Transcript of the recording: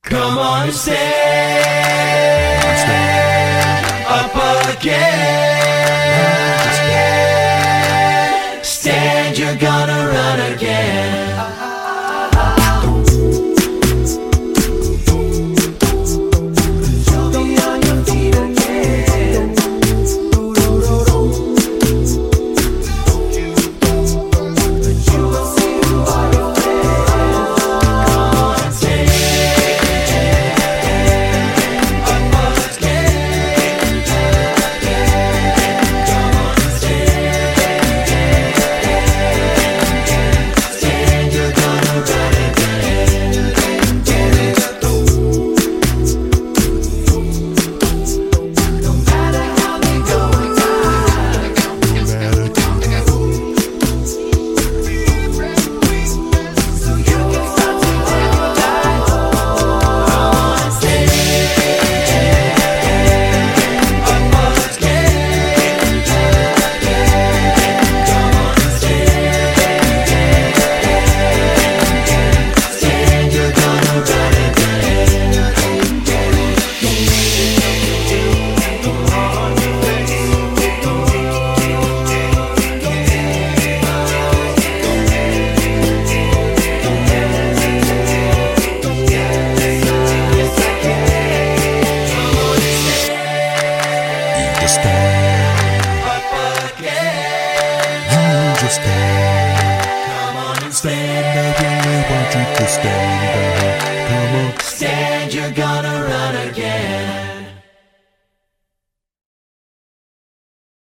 Come on and stand up again. Stand, you're gonna run again. Come on and stand. I really want you to stand. Come on. Stand, you're gonna run again.